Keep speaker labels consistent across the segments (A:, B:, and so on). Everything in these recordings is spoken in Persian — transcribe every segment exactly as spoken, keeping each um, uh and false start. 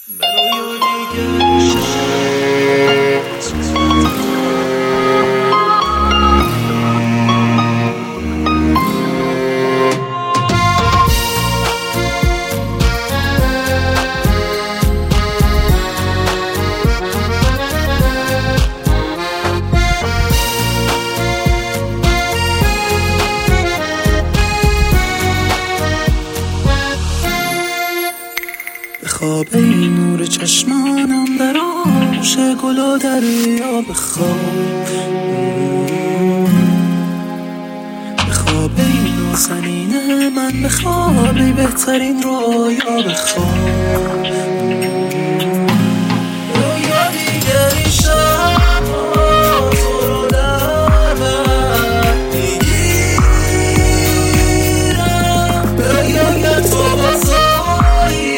A: خواب این نور چشمانم در آغوش گل و دریا بخواب، بخواب این نازنین من، بخواب بهترین رویا بخواب. رویا دیگری شب تو رو در بر میگیرم، رویا تو بازایی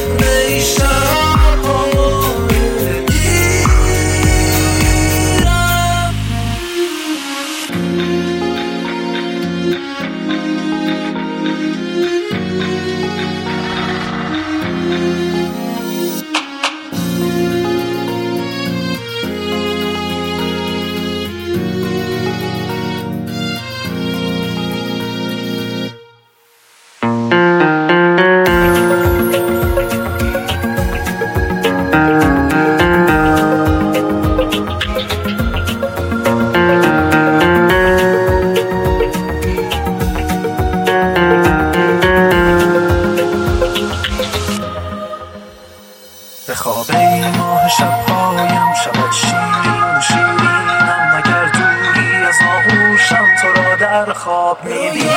A: به خواب این ماه شبهایم، شبت شیرین و شیرینم، مگر دوری از آغوشم تو را در خواب میبینم.